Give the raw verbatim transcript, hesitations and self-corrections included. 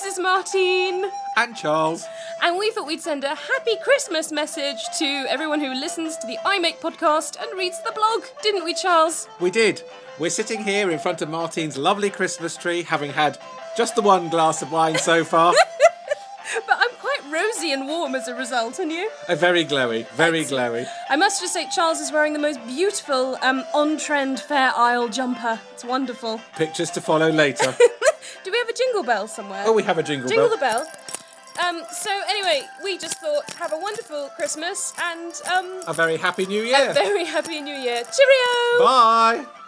this is Martine. And Charles. And we thought we'd send a happy Christmas message to everyone who listens to the iMake podcast and reads the blog, didn't we, Charles? We did. We're sitting here in front of Martine's lovely Christmas tree, having had just the one glass of wine so far. But I'm quite rosy and warm as a result, and you? Uh, very glowy, very Excellent. glowy. I must just say, Charles is wearing the most beautiful, um, on-trend Fair Isle jumper. It's wonderful. Pictures to follow later. Do we have a jingle bell somewhere? Oh, we have a jingle, Jingle bell. the bell. Um, so anyway, we just thought, have a wonderful Christmas and um, A very happy new year. a very happy New Year. Cheerio! Bye.